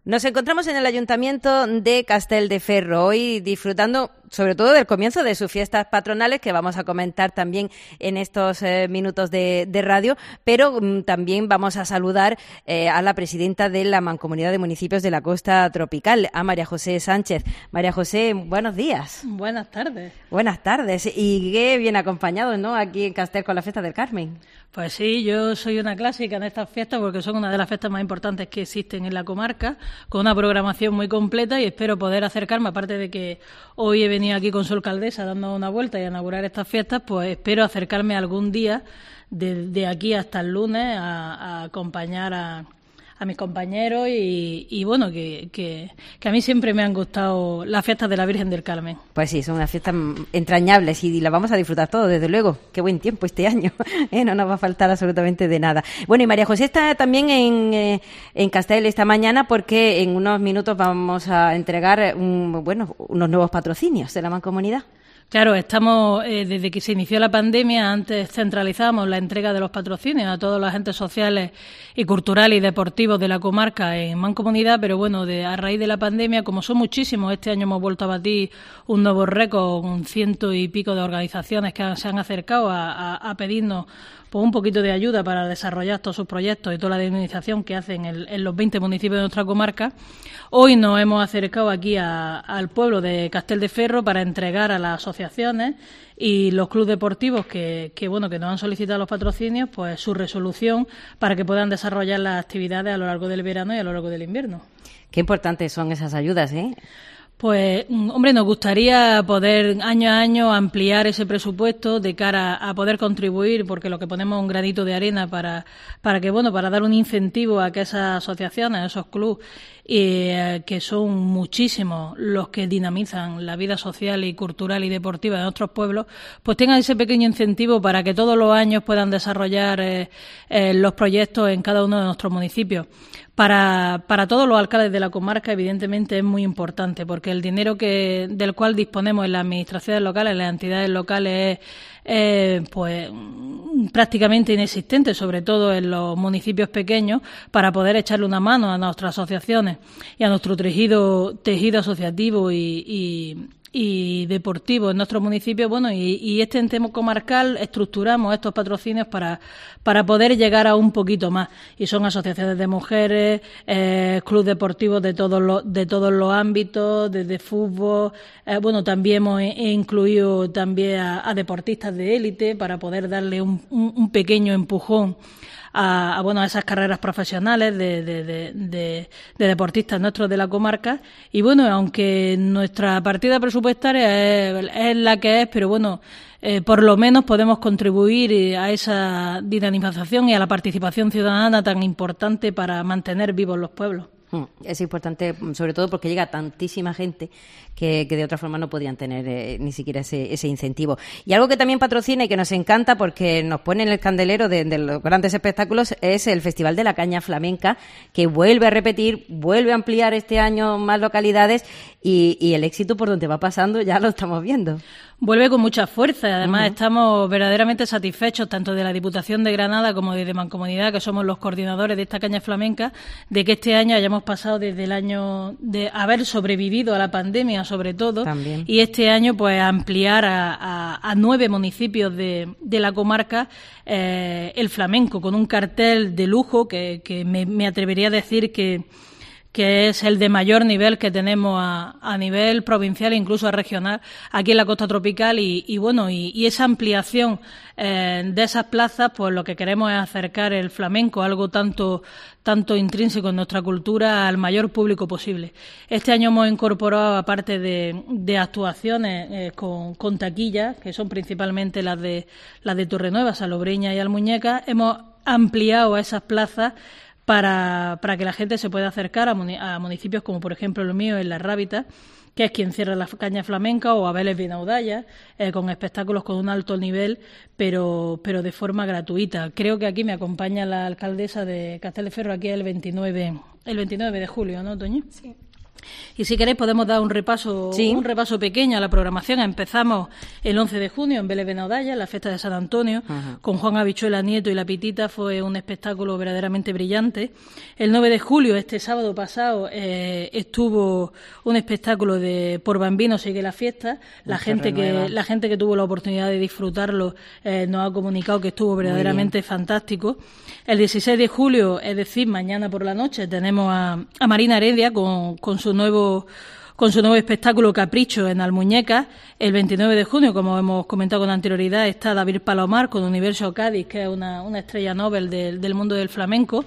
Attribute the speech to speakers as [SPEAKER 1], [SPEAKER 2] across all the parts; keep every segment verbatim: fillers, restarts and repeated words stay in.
[SPEAKER 1] Nos encontramos en el Ayuntamiento de Castelldefels, hoy disfrutando sobre todo del comienzo de sus fiestas patronales, que vamos a comentar también en estos eh, minutos de, de radio, pero um, también vamos a saludar eh, a la presidenta de la Mancomunidad de Municipios de la Costa Tropical, a María José Sánchez. María José, buenos días.
[SPEAKER 2] Buenas tardes.
[SPEAKER 1] Buenas tardes. Y qué bien acompañados, ¿no?, aquí en Castel con la Fiesta del Carmen.
[SPEAKER 2] Pues sí, yo soy una clásica en estas fiestas porque son una de las fiestas más importantes que existen en la comarca, con una programación muy completa, y espero poder acercarme, aparte de que hoy he venido aquí con su alcaldesa dando una vuelta y a inaugurar estas fiestas, pues espero acercarme algún día de, de aquí hasta el lunes a, a acompañar a, a mis compañeros y, y bueno, que, que, que a mí siempre me han gustado las fiestas de la Virgen del Carmen.
[SPEAKER 1] Pues sí, son unas fiestas entrañables y las vamos a disfrutar todos, desde luego. Qué buen tiempo este año, ¿eh? No nos va a faltar absolutamente de nada. Bueno, y María José está también en, eh, en Castel esta mañana porque en unos minutos vamos a entregar un, bueno, unos nuevos patrocinios de la Mancomunidad.
[SPEAKER 2] Claro, estamos, eh, desde que se inició la pandemia, antes centralizamos la entrega de los patrocinios a todos los agentes sociales y culturales y deportivos de la comarca en Mancomunidad, pero bueno, de, a raíz de la pandemia, como son muchísimos, este año hemos vuelto a batir un nuevo récord, un ciento y pico de organizaciones que han, se han acercado a, a, a pedirnos pues un poquito de ayuda para desarrollar todos sus proyectos y toda la dinamización que hacen en, en los veinte municipios de nuestra comarca. Hoy nos hemos acercado aquí a, al pueblo de Castelldefels para entregar a las asociaciones y los clubes deportivos que, que bueno que nos han solicitado los patrocinios, pues su resolución para que puedan desarrollar las actividades a lo largo del verano y a lo largo del invierno.
[SPEAKER 1] Qué importantes son esas ayudas, ¿eh?
[SPEAKER 2] Pues, hombre, nos gustaría poder año a año ampliar ese presupuesto de cara a poder contribuir, porque lo que ponemos es un granito de arena para, para que, bueno, para dar un incentivo a que esas asociaciones, esos clubes, eh, que son muchísimos los que dinamizan la vida social y cultural y deportiva de nuestros pueblos, pues tengan ese pequeño incentivo para que todos los años puedan desarrollar eh, eh, los proyectos en cada uno de nuestros municipios. Para, para todos los alcaldes de la comarca, evidentemente, es muy importante, porque el dinero que del cual disponemos en las administraciones locales, en las entidades locales, es eh, pues prácticamente inexistente, sobre todo en los municipios pequeños, para poder echarle una mano a nuestras asociaciones y a nuestro tejido, tejido asociativo y, y y deportivo en nuestros municipios. Bueno, y, y este ente comarcal estructuramos estos patrocinios para para poder llegar a un poquito más, y son asociaciones de mujeres, eh, clubes deportivos de todos los de todos los ámbitos, desde fútbol, eh, bueno, también hemos incluido también a, a deportistas de élite para poder darle un, un, un pequeño empujón A, a bueno a esas carreras profesionales de, de, de, de, de deportistas nuestros de la comarca. Y bueno, aunque nuestra partida presupuestaria es, es la que es, pero bueno, eh, por lo menos podemos contribuir a esa dinamización y a la participación ciudadana tan importante para mantener vivos los pueblos.
[SPEAKER 1] Es importante, sobre todo porque llega tantísima gente que, que de otra forma no podrían tener eh, ni siquiera ese, ese incentivo. Y algo que también patrocina y que nos encanta porque nos pone en el candelero de, de los grandes espectáculos es el Festival de la Caña Flamenca, que vuelve a repetir, vuelve a ampliar este año más localidades y, y el éxito por donde va pasando ya lo estamos viendo.
[SPEAKER 2] Vuelve con mucha fuerza y además
[SPEAKER 1] Uh-huh.
[SPEAKER 2] estamos verdaderamente satisfechos, tanto de la Diputación de Granada como de Mancomunidad, que somos los coordinadores de esta caña flamenca, de que este año hayamos pasado desde el año de haber sobrevivido a la pandemia, sobre todo,
[SPEAKER 1] También.
[SPEAKER 2] y este año pues ampliar a, a, a nueve municipios de, de la comarca eh, el flamenco, con un cartel de lujo que, que me, me atrevería a decir que que es el de mayor nivel que tenemos a, a nivel provincial e incluso a regional aquí en la costa tropical, y, y bueno, y, y esa ampliación eh, de esas plazas, pues lo que queremos es acercar el flamenco, algo tanto tanto intrínseco en nuestra cultura, al mayor público posible. Este año hemos incorporado, aparte de, de actuaciones eh, con, con taquillas, que son principalmente las de las de Torrenueva, Salobreña y Almuñécar, hemos ampliado a esas plazas para, para que la gente se pueda acercar a, muni- a municipios como, por ejemplo, el mío, en La Rábita, que es quien cierra la caña flamenca, o a Vélez Benaudalla, eh, con espectáculos con un alto nivel, pero pero de forma gratuita. Creo que aquí me acompaña la alcaldesa de Castelldefels, aquí el veintinueve, el veintinueve de julio, ¿no, Toñi?
[SPEAKER 3] Sí.
[SPEAKER 2] Y si queréis podemos dar un repaso
[SPEAKER 1] sí.
[SPEAKER 2] un repaso pequeño a la programación. Empezamos el once de junio en Vélez Benodalla, en la fiesta de San Antonio, uh-huh. con Juan Habichuela Nieto y La Pitita. Fue un espectáculo verdaderamente brillante. El nueve de julio, este sábado pasado, eh, estuvo un espectáculo de Por Bambino sigue la fiesta. La gente que la gente que tuvo la oportunidad de disfrutarlo eh, nos ha comunicado que estuvo verdaderamente fantástico. El dieciséis de julio, es decir, mañana por la noche, tenemos a, a Marina Heredia con, con su nuevo con su nuevo espectáculo Capricho en Almuñécas. El veintinueve de junio, como hemos comentado con anterioridad, está David Palomar con Universo Cádiz, que es una, una estrella Nobel del, del mundo del flamenco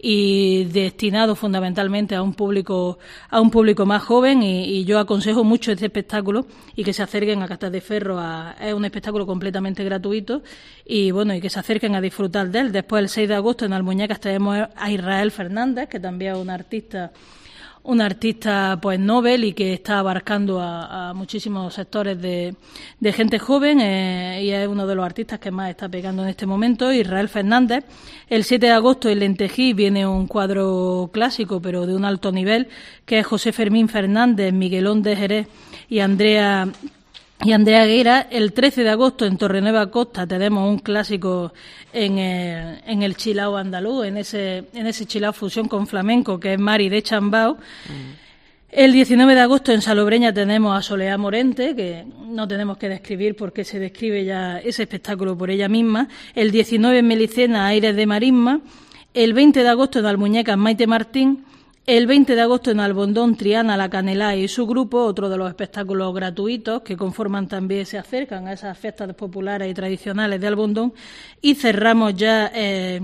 [SPEAKER 2] y destinado fundamentalmente a un público a un público más joven, y, y yo aconsejo mucho este espectáculo y que se acerquen a Castas de Ferro. A, es un espectáculo completamente gratuito y bueno, y que se acerquen a disfrutar de él. Después, el seis de agosto en Almuñécas tenemos a Israel Fernández, que también es un artista un artista pues Nobel y que está abarcando a, a muchísimos sectores de, de gente joven, eh, y es uno de los artistas que más está pegando en este momento, Israel Fernández. El siete de agosto en Lentejí viene un cuadro clásico pero de un alto nivel, que es José Fermín Fernández, Miguelón de Jerez y Andrea y Andrea Guerra. El trece de agosto en Torrenueva Costa tenemos un clásico en el, en el chilao andaluz, en ese en ese chilao fusión con flamenco, que es Mari de Chambao. Mm. El diecinueve de agosto en Salobreña tenemos a Soleá Morente, que no tenemos que describir porque se describe ya ese espectáculo por ella misma. El diecinueve en Melicena, Aires de Marisma. El veinte de agosto en Almuñécas, Maite Martín. El veinte de agosto en Albondón, Triana La Canelá y su grupo, otro de los espectáculos gratuitos que conforman también, se acercan a esas fiestas populares y tradicionales de Albondón. Y cerramos ya eh,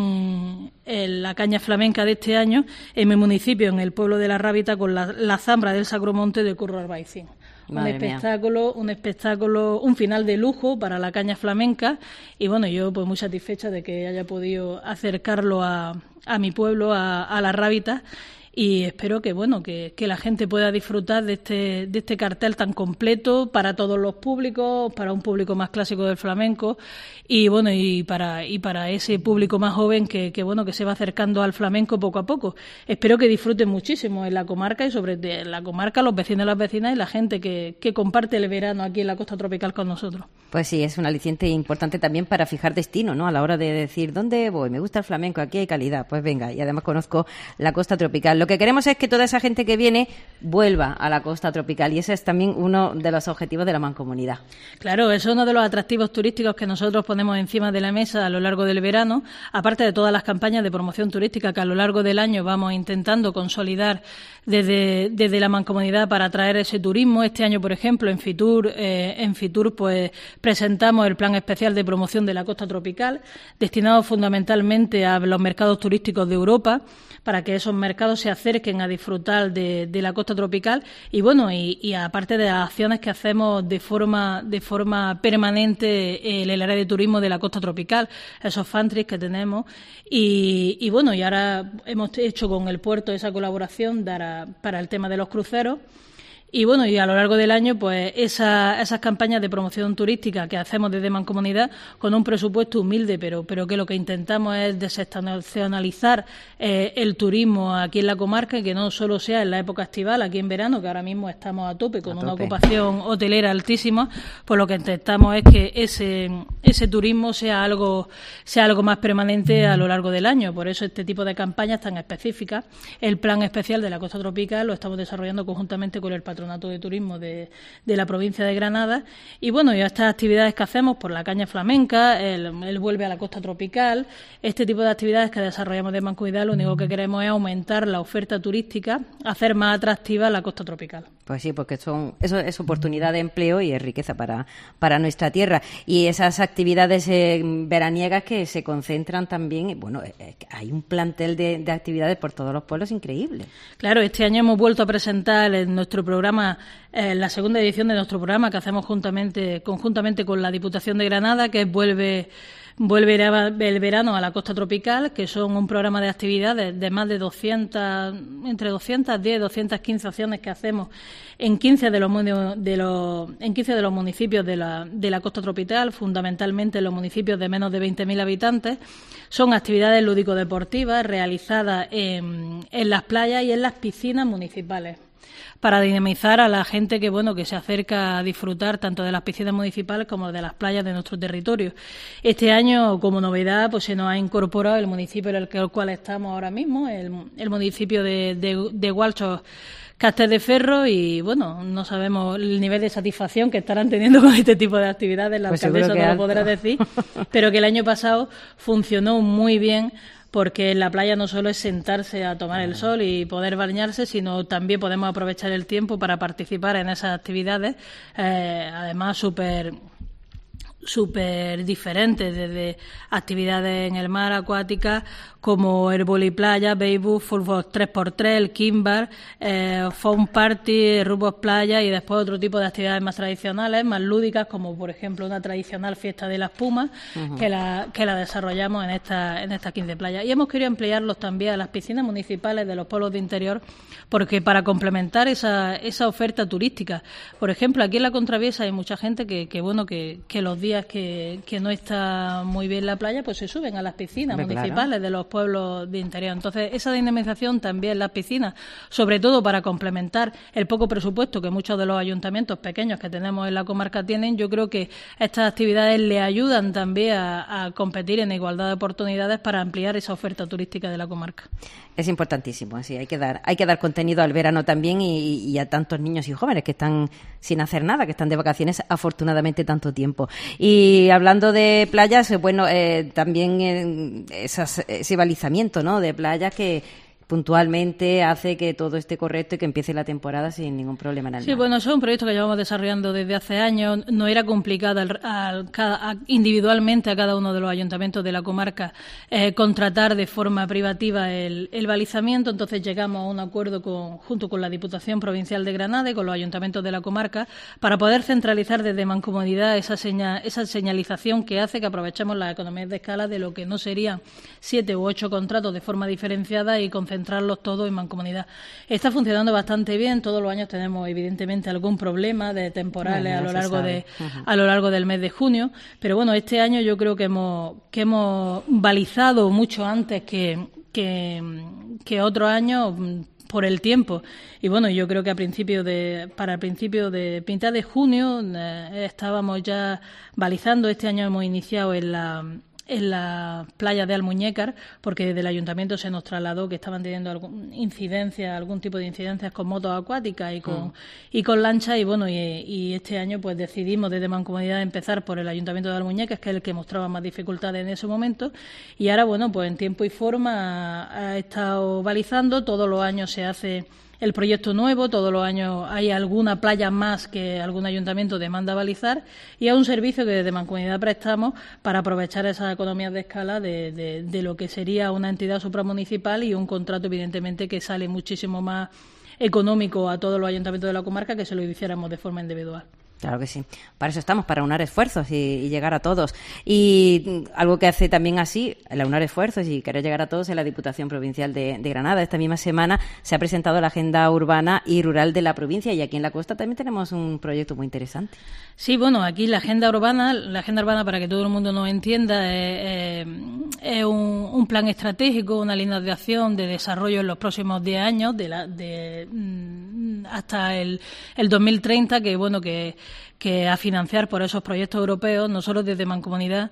[SPEAKER 2] mm, en la caña flamenca de este año en mi municipio, en el pueblo de La Rábita, con la, la zambra del Sacromonte de Curro Albaicín. Un espectáculo, un espectáculo, un final de lujo para la caña flamenca, y bueno, yo pues muy satisfecha de que haya podido acercarlo a, a mi pueblo, a, a La Rábita, y espero que bueno que, que la gente pueda disfrutar de este de este cartel tan completo para todos los públicos, para un público más clásico del flamenco y bueno y para y para ese público más joven que, que bueno que se va acercando al flamenco poco a poco. Espero que disfruten muchísimo en la comarca y sobre en la comarca los vecinos y las vecinas y la gente que, que comparte el verano aquí en la costa tropical con nosotros.
[SPEAKER 1] Pues sí, es un aliciente importante también para fijar destino, ¿no? A la hora de decir ¿dónde voy? Me gusta el flamenco, aquí hay calidad, pues venga, y además conozco la costa tropical. Lo que queremos es que toda esa gente que viene vuelva a la costa tropical, y ese es también uno de los objetivos de la Mancomunidad.
[SPEAKER 2] Claro, eso es uno de los atractivos turísticos que nosotros ponemos encima de la mesa a lo largo del verano, aparte de todas las campañas de promoción turística que a lo largo del año vamos intentando consolidar desde, desde la Mancomunidad para atraer ese turismo. Este año, por ejemplo, en Fitur, eh, en Fitur pues presentamos el Plan Especial de Promoción de la Costa Tropical, destinado fundamentalmente a los mercados turísticos de Europa, para que esos mercados se acerquen a disfrutar de, de la costa tropical y bueno y, y aparte de las acciones que hacemos de forma de forma permanente en el área de turismo de la costa tropical, esos fan trips que tenemos y, y bueno y ahora hemos hecho con el puerto esa colaboración para, para el tema de los cruceros. Y bueno, y a lo largo del año, pues esa, esas campañas de promoción turística que hacemos desde Mancomunidad con un presupuesto humilde, pero, pero que lo que intentamos es desestacionalizar eh, el turismo aquí en la comarca y que no solo sea en la época estival, aquí en verano, que ahora mismo estamos a tope con a una tope. ocupación hotelera altísima, pues lo que intentamos es que ese, ese turismo sea algo, sea algo más permanente a lo largo del año. Por eso este tipo de campañas tan específicas, el Plan Especial de la Costa Tropical lo estamos desarrollando conjuntamente con el Patronato de Turismo de, de la provincia de Granada y bueno, y estas actividades que hacemos por la caña flamenca, el, el vuelve a la costa tropical, este tipo de actividades que desarrollamos de Mancomunidad, lo único que queremos es aumentar la oferta turística, hacer más atractiva la costa tropical.
[SPEAKER 1] Pues sí, porque son eso es oportunidad de empleo y es riqueza para, para nuestra tierra. Y esas actividades eh, veraniegas que se concentran también, bueno, eh, hay un plantel de, de actividades por todos los pueblos increíble.
[SPEAKER 2] Claro, este año hemos vuelto a presentar en nuestro programa, eh, la segunda edición de nuestro programa que hacemos juntamente conjuntamente con la Diputación de Granada, que es Vuelve... Vuelve el verano a la costa tropical, que son un programa de actividades de más de doscientas, entre doscientas diez y doscientas quince acciones que hacemos en quince de los, de los, en quince de los municipios de la, de la costa tropical, fundamentalmente en los municipios de menos de veinte mil habitantes. Son actividades lúdico-deportivas realizadas en, en las playas y en las piscinas municipales. para dinamizar a la gente que, bueno, que se acerca a disfrutar tanto de las piscinas municipales como de las playas de nuestro territorio. Este año, como novedad, pues se nos ha incorporado el municipio en el, que, el cual estamos ahora mismo, el, el municipio de, de, de Gualchos, Castel de Ferro, y bueno, no sabemos el nivel de satisfacción que estarán teniendo con este tipo de actividades, la
[SPEAKER 1] pues
[SPEAKER 2] alcaldesa no
[SPEAKER 1] lo
[SPEAKER 2] lo podrá decir, pero que el año pasado funcionó muy bien, porque en la playa no solo es sentarse a tomar el sol y poder bañarse, sino también podemos aprovechar el tiempo para participar en esas actividades, eh, además súper súper diferentes, desde actividades en el mar, acuáticas, como el voliplaya, béisbol, fútbol tres por tres, el kimbar, eh, foam party, rugby playa, y después otro tipo de actividades más tradicionales, más lúdicas, como por ejemplo una tradicional fiesta de la espuma, uh-huh. que la que la desarrollamos en esta en estas quince playas. Y hemos querido ampliarlos también a las piscinas municipales de los pueblos de interior, porque para complementar esa esa oferta turística. Por ejemplo, aquí en la Contraviesa hay mucha gente que, que bueno, que, que los días que, que no está muy bien la playa, pues se suben a las piscinas Hombre, municipales claro. de los pueblos de interior. Entonces, esa dinamización también en las piscinas, sobre todo para complementar el poco presupuesto que muchos de los ayuntamientos pequeños que tenemos en la comarca tienen, yo creo que estas actividades le ayudan también a, a competir en igualdad de oportunidades para ampliar esa oferta turística de la comarca.
[SPEAKER 1] Es importantísimo, sí, hay que dar, hay que dar contenido al verano también y, y a tantos niños y jóvenes que están sin hacer nada, que están de vacaciones afortunadamente tanto tiempo. Y hablando de playas, bueno, eh, también eh, esas, ese balizamiento, ¿no?, de playas que puntualmente hace que todo esté correcto y que empiece la temporada sin ningún problema en el
[SPEAKER 2] Sí,
[SPEAKER 1] mar.
[SPEAKER 2] bueno, eso es un proyecto que llevamos desarrollando desde hace años. No era complicado al, al, a, individualmente a cada uno de los ayuntamientos de la comarca eh, contratar de forma privativa el, el balizamiento. Entonces llegamos a un acuerdo con, junto con la Diputación Provincial de Granada y con los ayuntamientos de la comarca para poder centralizar desde Mancomunidad esa, seña, esa señalización que hace que aprovechemos las economías de escala de lo que no serían siete u ocho contratos de forma diferenciada y concentrarlos todos en Mancomunidad. Está funcionando bastante bien. Todos los años tenemos evidentemente algún problema de temporales bueno, a lo largo de uh-huh. a lo largo del mes de junio, pero bueno, este año yo creo que hemos que hemos balizado mucho antes que que, que otros años por el tiempo. Y bueno, yo creo que a principio de para el principio de mitad de junio eh, estábamos ya balizando. Este año hemos iniciado en la en la playa de Almuñécar, porque desde el ayuntamiento se nos trasladó que estaban teniendo algún incidencia, algún tipo de incidencias con motos acuáticas y con mm. y con lanchas, y bueno, y, y este año pues decidimos desde Mancomunidad empezar por el ayuntamiento de Almuñécar, que es el que mostraba más dificultades en ese momento, y ahora bueno, pues en tiempo y forma ha, ha estado balizando. Todos los años se hace el proyecto nuevo, todos los años hay alguna playa más que algún ayuntamiento demanda balizar, y es un servicio que desde Mancomunidad prestamos para aprovechar esas economías de escala de, de, de lo que sería una entidad supramunicipal y un contrato evidentemente que sale muchísimo más económico a todos los ayuntamientos de la comarca que si lo hiciéramos de forma individual.
[SPEAKER 1] Claro que sí. Para eso estamos, para aunar esfuerzos y, y llegar a todos. Y algo que hace también así, el aunar esfuerzos y querer llegar a todos, en la Diputación Provincial de, de Granada. Esta misma semana se ha presentado la Agenda Urbana y Rural de la provincia, y aquí en la costa también tenemos un proyecto muy interesante.
[SPEAKER 2] Sí, bueno, aquí la Agenda Urbana, la Agenda Urbana, para que todo el mundo nos entienda, es, es un, un plan estratégico, una línea de acción de desarrollo en los próximos diez años, de, la, de hasta el, el dos mil treinta, que bueno, que que a financiar por esos proyectos europeos. Nosotros desde Mancomunidad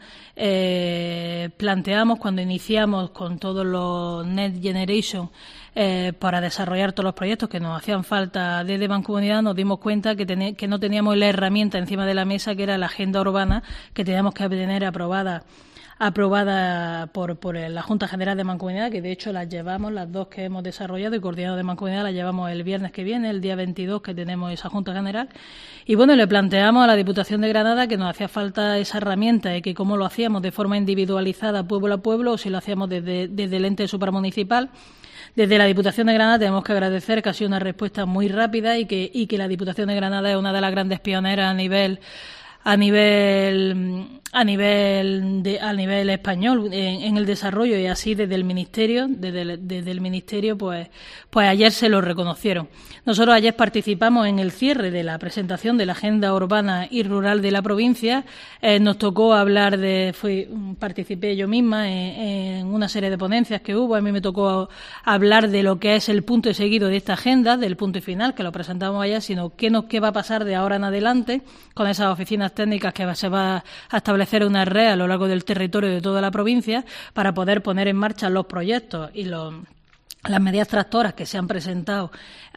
[SPEAKER 2] eh, planteamos, cuando iniciamos con todos los Next Generation eh, para desarrollar todos los proyectos que nos hacían falta desde Mancomunidad, nos dimos cuenta que, ten, que no teníamos la herramienta encima de la mesa, que era la agenda urbana, que teníamos que tener aprobada aprobada por, por la Junta General de Mancomunidad, que de hecho las llevamos, las dos que hemos desarrollado y coordinado de Mancomunidad, las llevamos el viernes que viene, el día veintidós, que tenemos esa Junta General. Y bueno, le planteamos a la Diputación de Granada que nos hacía falta esa herramienta y que cómo lo hacíamos de forma individualizada, pueblo a pueblo, o si lo hacíamos desde, desde el ente supramunicipal. Desde la Diputación de Granada tenemos que agradecer que ha sido una respuesta muy rápida y que, y que la Diputación de Granada es una de las grandes pioneras a nivel a nivel a nivel de, a nivel español en, en el desarrollo, y así desde el ministerio, desde el, desde el ministerio, pues, pues ayer se lo reconocieron. Nosotros ayer participamos en el cierre de la presentación de la Agenda Urbana y Rural de la provincia. Eh, nos tocó hablar de, fui, participé yo misma en, en una serie de ponencias que hubo. A mí me tocó hablar de lo que es el punto y seguido de esta agenda, del punto y final, que lo presentamos ayer, sino qué nos qué va a pasar de ahora en adelante con esas oficinas técnicas que se va a establecer una red a lo largo del territorio de toda la provincia para poder poner en marcha los proyectos y los las medidas tractoras que se han presentado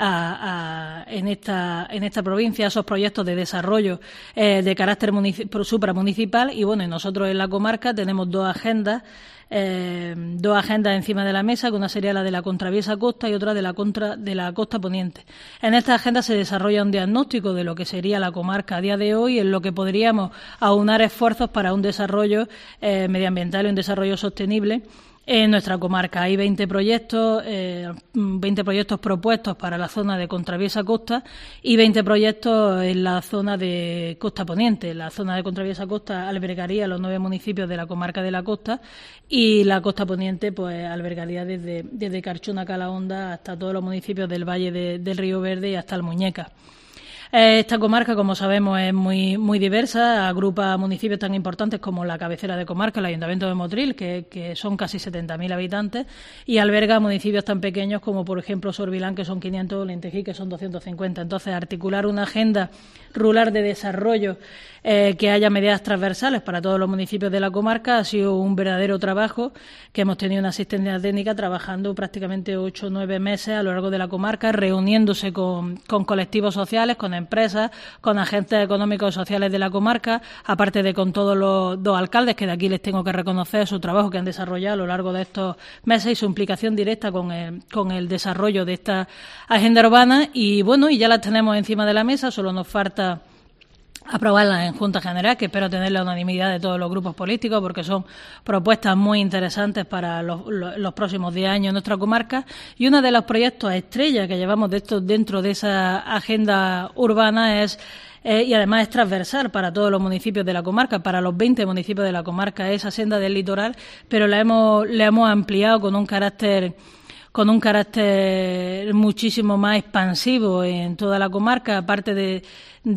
[SPEAKER 2] a, a, en esta en esta provincia, esos proyectos de desarrollo eh, de carácter supramunicipal. Y bueno, y nosotros en la comarca tenemos dos agendas, eh, dos agendas encima de la mesa, que una sería la de la contraviesa costa y otra de la contra de la costa poniente. En esta agenda se desarrolla un diagnóstico de lo que sería la comarca a día de hoy, en lo que podríamos aunar esfuerzos para un desarrollo eh, medioambiental y un desarrollo sostenible en nuestra comarca. Hay veinte proyectos, eh, veinte proyectos propuestos para la zona de contraviesa costa y veinte proyectos en la zona de costa poniente. La zona de contraviesa costa albergaría los nueve municipios de la comarca de la costa, y la costa poniente pues albergaría desde, desde Carchuna, Calahonda, hasta todos los municipios del Valle de, del Río Verde y hasta Almuñécar. Esta comarca, como sabemos, es muy muy diversa, agrupa municipios tan importantes como la cabecera de comarca, el Ayuntamiento de Motril, que, que son casi setenta mil habitantes, y alberga municipios tan pequeños como, por ejemplo, Sorbilán, que son quinientos, Lentejí, que son doscientos cincuenta. Entonces, articular una agenda rural de desarrollo eh, que haya medidas transversales para todos los municipios de la comarca ha sido un verdadero trabajo, que hemos tenido una asistencia técnica trabajando prácticamente ocho o nueve meses a lo largo de la comarca, reuniéndose con, con colectivos sociales, con empresas, con agentes económicos y sociales de la comarca, aparte de con todos los dos alcaldes, que de aquí les tengo que reconocer su trabajo que han desarrollado a lo largo de estos meses y su implicación directa con el, con el desarrollo de esta agenda urbana. Y bueno, y ya las tenemos encima de la mesa, solo nos falta aprobarlas en Junta General, que espero tener la unanimidad de todos los grupos políticos, porque son propuestas muy interesantes para los, los, los próximos diez años en nuestra comarca. Y uno de los proyectos estrella que llevamos de estos dentro de esa agenda urbana es eh, y además es transversal para todos los municipios de la comarca, para los veinte municipios de la comarca, es Senda del Litoral, pero la hemos, la hemos ampliado con un carácter con un carácter muchísimo más expansivo en toda la comarca, aparte de,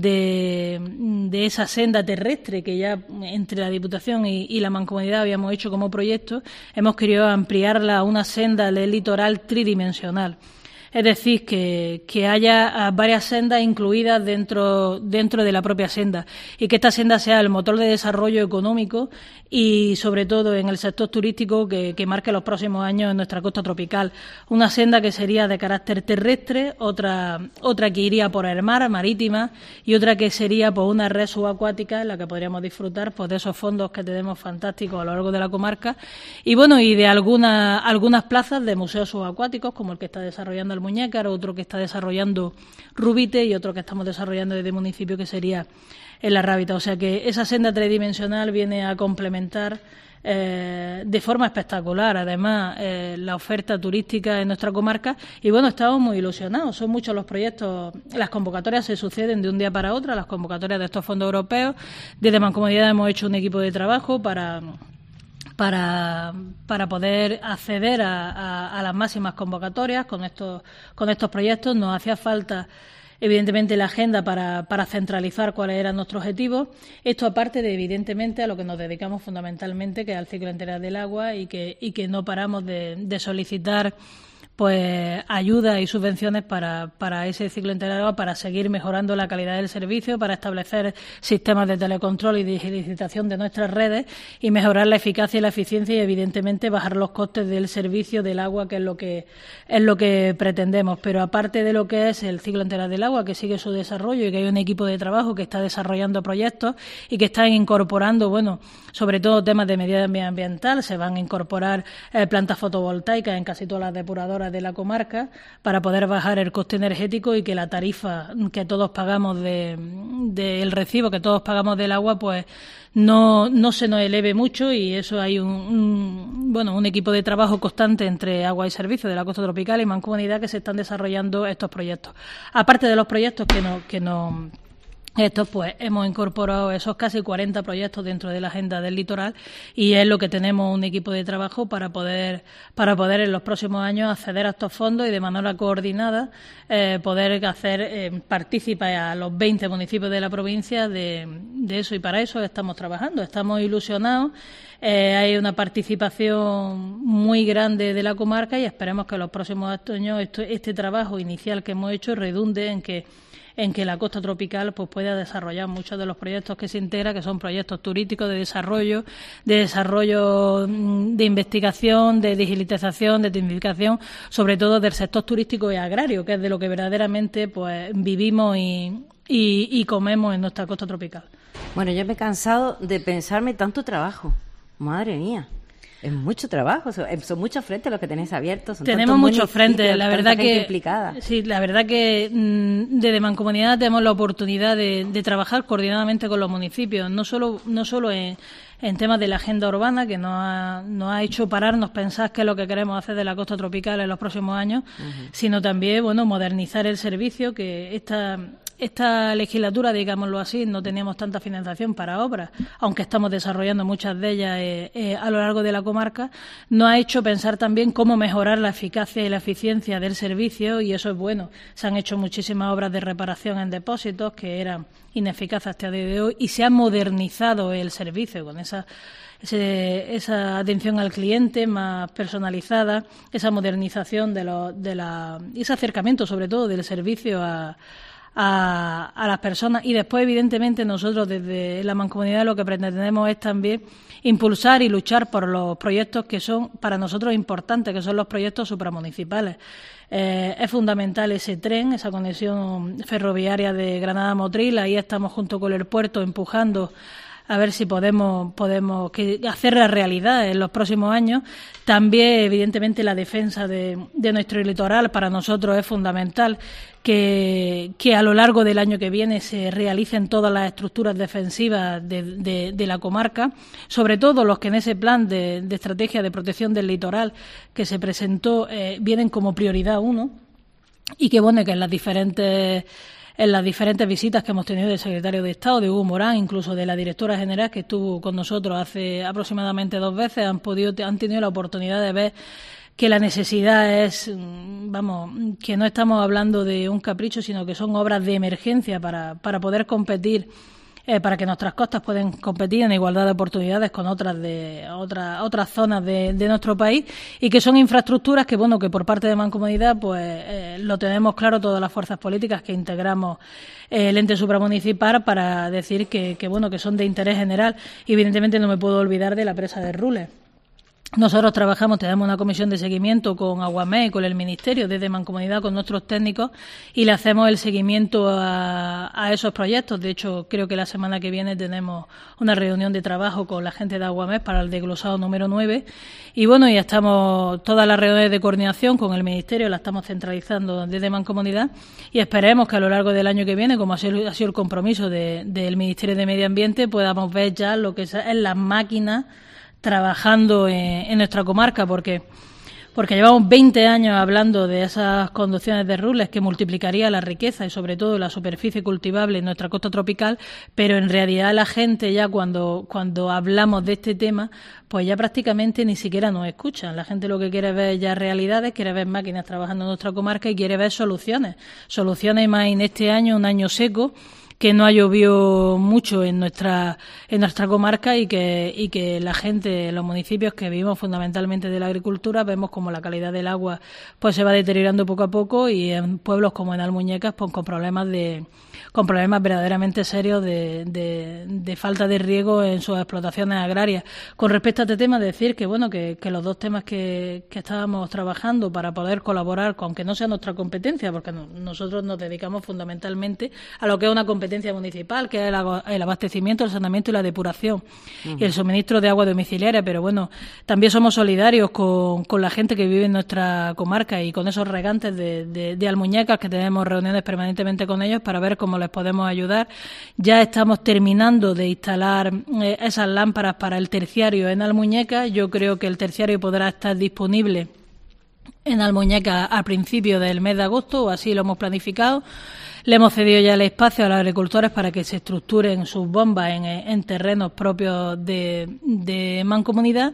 [SPEAKER 2] de, de esa senda terrestre que ya entre la Diputación y, y la Mancomunidad habíamos hecho como proyecto. Hemos querido ampliarla a una senda del litoral tridimensional. Es decir, que, que haya varias sendas incluidas dentro, dentro de la propia senda, y que esta senda sea el motor de desarrollo económico y, sobre todo, en el sector turístico que, que marque los próximos años en nuestra costa tropical. Una senda que sería de carácter terrestre, otra, otra que iría por el mar, marítima, y otra que sería por una red subacuática en la que podríamos disfrutar pues, de esos fondos que tenemos fantásticos a lo largo de la comarca, y bueno, y de algunas, algunas plazas de museos subacuáticos, como el que está desarrollando el Muñécar, otro que está desarrollando Rubite y otro que estamos desarrollando desde el municipio, que sería en La Rábita. O sea que esa senda tridimensional viene a complementar eh, de forma espectacular, además, eh, la oferta turística en nuestra comarca. Y bueno, estamos muy ilusionados. Son muchos los proyectos. Las convocatorias se suceden de un día para otro, las convocatorias de estos fondos europeos. Desde Mancomunidad hemos hecho un equipo de trabajo para... Para, para poder acceder a, a, a las máximas convocatorias con estos, con estos proyectos. Nos hacía falta, evidentemente, la agenda para, para centralizar cuáles eran nuestros objetivos. Esto aparte de, evidentemente, a lo que nos dedicamos fundamentalmente, que es al ciclo integral del agua, y que, y que no paramos de, de solicitar pues ayudas y subvenciones para, para ese ciclo integral, para seguir mejorando la calidad del servicio, para establecer sistemas de telecontrol y digitalización de nuestras redes y mejorar la eficacia y la eficiencia y, evidentemente, bajar los costes del servicio del agua, que es lo que es lo que pretendemos. Pero aparte de lo que es el ciclo integral del agua, que sigue su desarrollo y que hay un equipo de trabajo que está desarrollando proyectos y que están incorporando, bueno, sobre todo temas de medida ambiental, se van a incorporar eh, plantas fotovoltaicas en casi todas las depuradoras de la comarca para poder bajar el coste energético y que la tarifa que todos pagamos de, de el recibo que todos pagamos del agua pues no no se nos eleve mucho. Y eso hay un, un bueno un equipo de trabajo constante entre Agua y Servicios de la Costa Tropical y Mancomunidad que se están desarrollando estos proyectos, aparte de los proyectos que no que no Estos, pues, hemos incorporado esos casi cuarenta proyectos dentro de la agenda del litoral y es lo que tenemos un equipo de trabajo para poder para poder en los próximos años acceder a estos fondos y de manera coordinada eh, poder hacer eh, partícipes a los veinte municipios de la provincia de, de eso, y para eso estamos trabajando. Estamos ilusionados, eh, hay una participación muy grande de la comarca y esperemos que en los próximos años esto, este trabajo inicial que hemos hecho redunde en que en que la costa tropical pues pueda desarrollar muchos de los proyectos que se integran, que son proyectos turísticos de desarrollo, de desarrollo de investigación, de digitalización, de tecnificación, sobre todo del sector turístico y agrario, que es de lo que verdaderamente pues vivimos y, y, y comemos en nuestra costa tropical.
[SPEAKER 1] Bueno, yo me he cansado de pensarme tanto trabajo. Madre mía. Es mucho trabajo, son, son muchos frentes los que tenéis abiertos. Son
[SPEAKER 2] tenemos muchos frentes, la verdad que
[SPEAKER 1] implicada.
[SPEAKER 2] Sí, la verdad que mmm, desde Mancomunidad tenemos la oportunidad de, de trabajar coordinadamente con los municipios, no solo no solo en, en temas de la agenda urbana, que nos ha, nos ha hecho pararnos, pensar qué es lo que queremos hacer de la costa tropical en los próximos años, uh-huh. sino también, bueno, modernizar el servicio, que esta Esta legislatura, digámoslo así, no teníamos tanta financiación para obras, aunque estamos desarrollando muchas de ellas eh, eh, a lo largo de la comarca. Nos ha hecho pensar también cómo mejorar la eficacia y la eficiencia del servicio, y eso es bueno. Se han hecho muchísimas obras de reparación en depósitos que eran ineficaces hasta el día de hoy y se ha modernizado el servicio con esa Ese, esa atención al cliente más personalizada, esa modernización de, lo, de la, ese acercamiento sobre todo del servicio a A, a las personas. Y después, evidentemente, nosotros desde la Mancomunidad lo que pretendemos es también impulsar y luchar por los proyectos que son para nosotros importantes, que son los proyectos supramunicipales. Eh, es fundamental ese tren, esa conexión ferroviaria de Granada a Motril. Ahí estamos junto con el puerto empujando a ver si podemos podemos que hacerla realidad en los próximos años. También, evidentemente, la defensa de, de nuestro litoral para nosotros es fundamental, que, que a lo largo del año que viene se realicen todas las estructuras defensivas de, de, de la comarca, sobre todo los que en ese plan de, de estrategia de protección del litoral que se presentó eh, vienen como prioridad uno, y que bueno, que en las diferentes en las diferentes visitas que hemos tenido del secretario de Estado, de Hugo Morán, incluso de la directora general que estuvo con nosotros hace aproximadamente dos veces, han podido han tenido la oportunidad de ver que la necesidad es, vamos, que no estamos hablando de un capricho, sino que son obras de emergencia para, para poder competir, eh, para que nuestras costas puedan competir en igualdad de oportunidades con otras de otras otras zonas de, de nuestro país, y que son infraestructuras que, bueno, que por parte de Mancomunidad, pues eh, lo tenemos claro todas las fuerzas políticas que integramos eh, el ente supramunicipal, para decir que, que, bueno, que son de interés general. Y evidentemente no me puedo olvidar de la presa de Rules. Nosotros trabajamos, tenemos una comisión de seguimiento con Aguamé y con el Ministerio, desde Mancomunidad, con nuestros técnicos, y le hacemos el seguimiento a, a esos proyectos. De hecho, creo que la semana que viene tenemos una reunión de trabajo con la gente de Aguamé para el desglosado número nueve. Y bueno, ya estamos, todas las reuniones de coordinación con el Ministerio las estamos centralizando desde Mancomunidad, y esperemos que a lo largo del año que viene, como ha sido, ha sido el compromiso de, del Ministerio de Medio Ambiente, podamos ver ya lo que es, es las máquinas trabajando en, en nuestra comarca, porque porque llevamos veinte años hablando de esas conducciones de Rules que multiplicaría la riqueza y sobre todo la superficie cultivable en nuestra costa tropical, pero en realidad la gente ya cuando cuando hablamos de este tema, pues ya prácticamente ni siquiera nos escuchan. La gente lo que quiere ver ya realidades, quiere ver máquinas trabajando en nuestra comarca y quiere ver soluciones, soluciones más en este año, un año seco, que no ha llovido mucho en nuestra en nuestra comarca, y que y que la gente, los municipios que vivimos fundamentalmente de la agricultura, vemos como la calidad del agua pues se va deteriorando poco a poco, y en pueblos como en Almuñécas pues con problemas de con problemas verdaderamente serios de, de, de falta de riego en sus explotaciones agrarias. Con respecto a este tema, decir que bueno que, que los dos temas que, que estábamos trabajando para poder colaborar, aunque no sea nuestra competencia, porque no, nosotros nos dedicamos fundamentalmente a lo que es una competencia municipal, que es el, el abastecimiento, el saneamiento y la depuración, uh-huh. y el suministro de agua domiciliaria, pero bueno, también somos solidarios con, con la gente que vive en nuestra comarca y con esos regantes de, de, de Almuñécas, que tenemos reuniones permanentemente con ellos para ver cómo les podemos ayudar. Ya estamos terminando de instalar eh, esas lámparas para el terciario en Almuñécas. Yo creo que el terciario podrá estar disponible en Almuñécar a principios del mes de agosto, o así lo hemos planificado. Le hemos cedido ya el espacio a los agricultores para que se estructuren sus bombas en, en terrenos propios de, de Mancomunidad.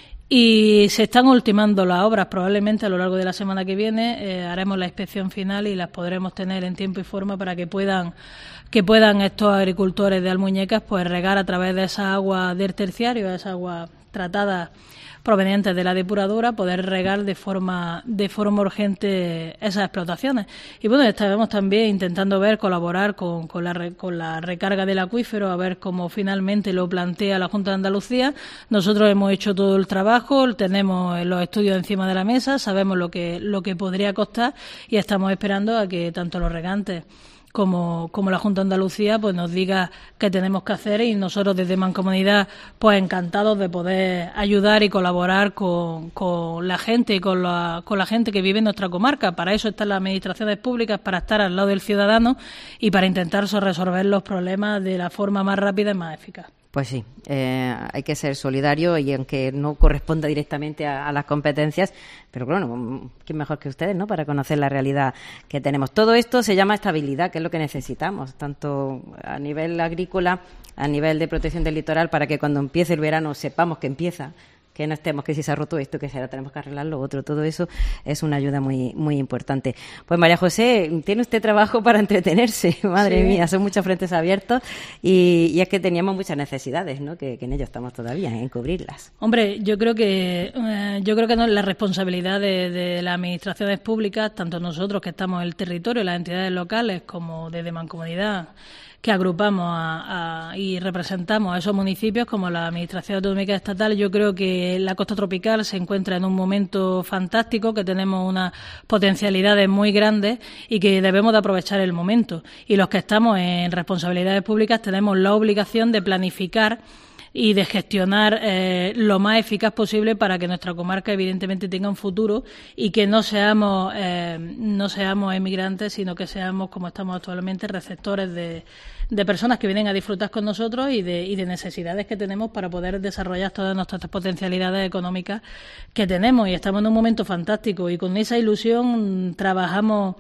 [SPEAKER 2] Y se están ultimando las obras, probablemente a lo largo de la semana que viene eh, haremos la inspección final y las podremos tener en tiempo y forma para que puedan que puedan estos agricultores de Almuñécar pues regar a través de esa agua del terciario, esa agua tratada provenientes de la depuradora, poder regar de forma de forma urgente esas explotaciones. Y bueno, estaremos también intentando ver, colaborar con, con, la, con la recarga del acuífero, a ver cómo finalmente lo plantea la Junta de Andalucía. Nosotros hemos hecho todo el trabajo, tenemos los estudios encima de la mesa, sabemos lo que, lo que podría costar y estamos esperando a que tanto los regantes como, como la Junta de Andalucía pues nos diga qué tenemos que hacer, y nosotros desde Mancomunidad pues encantados de poder ayudar y colaborar con, con la gente y con la, con la gente que vive en nuestra comarca. Para eso están las administraciones públicas, para estar al lado del ciudadano y para intentar resolver los problemas de la forma más rápida y más eficaz.
[SPEAKER 1] Pues sí, eh, hay que ser solidario, y aunque no corresponda directamente a, a las competencias, pero bueno, ¿quién mejor que ustedes, no?, para conocer la realidad que tenemos. Todo esto se llama estabilidad, que es lo que necesitamos, tanto a nivel agrícola, a nivel de protección del litoral, para que cuando empiece el verano sepamos que empieza, que no estemos, que si se ha roto esto, que si ahora tenemos que arreglar lo otro. Todo eso es una ayuda muy muy importante. Pues María José, tiene usted trabajo para entretenerse, madre sí. mía, son muchos frentes abiertos, y, y es que teníamos muchas necesidades, ¿no?, que, que en ello estamos todavía, en cubrirlas.
[SPEAKER 2] Hombre, yo creo que eh, yo creo que no es la responsabilidad de, de las administraciones públicas, tanto nosotros que estamos en el territorio, las entidades locales, como desde Mancomunidad, que agrupamos a, a, y representamos a esos municipios, como la Administración Autonómica Estatal. Yo creo que la costa tropical se encuentra en un momento fantástico, que tenemos unas potencialidades muy grandes y que debemos de aprovechar el momento. Y los que estamos en responsabilidades públicas tenemos la obligación de planificar y de gestionar eh, lo más eficaz posible para que nuestra comarca evidentemente tenga un futuro y que no seamos eh, no seamos emigrantes, sino que seamos, como estamos actualmente, receptores de, de personas que vienen a disfrutar con nosotros y de, y de necesidades que tenemos para poder desarrollar todas nuestras potencialidades económicas que tenemos. Y estamos en un momento fantástico, y con esa ilusión trabajamos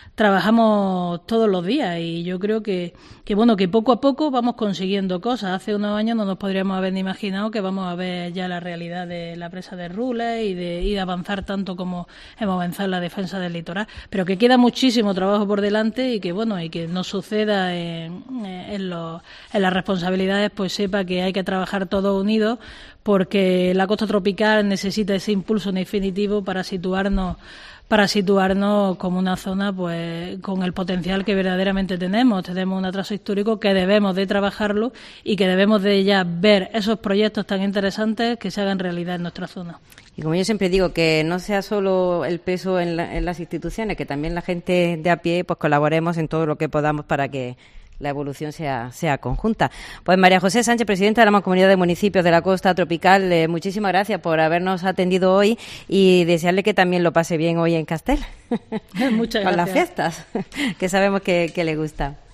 [SPEAKER 2] Trabajamos todos los días, y yo creo que, que bueno que poco a poco vamos consiguiendo cosas. Hace unos años no nos podríamos haber ni imaginado que vamos a ver ya la realidad de la presa de Rules y de, y de avanzar tanto como hemos avanzado en la defensa del litoral, pero que queda muchísimo trabajo por delante, y que bueno y que no suceda en, en, los, en las responsabilidades, pues sepa que hay que trabajar todos unidos, porque la costa tropical necesita ese impulso definitivo para situarnos para situarnos como una zona pues con el potencial que verdaderamente tenemos. Tenemos un atraso histórico que debemos de trabajarlo y que debemos de ya ver esos proyectos tan interesantes que se hagan realidad en nuestra zona.
[SPEAKER 1] Y como yo siempre digo, que no sea solo el peso en, la, en las instituciones, que también la gente de a pie pues colaboremos en todo lo que podamos para que la evolución sea sea conjunta. Pues María José Sánchez, presidenta de la Mancomunidad de Municipios de la Costa Tropical, eh, muchísimas gracias por habernos atendido hoy, y desearle que también lo pase bien hoy en Castel.
[SPEAKER 2] Muchas gracias.
[SPEAKER 1] Con las fiestas, que sabemos que, que le gusta.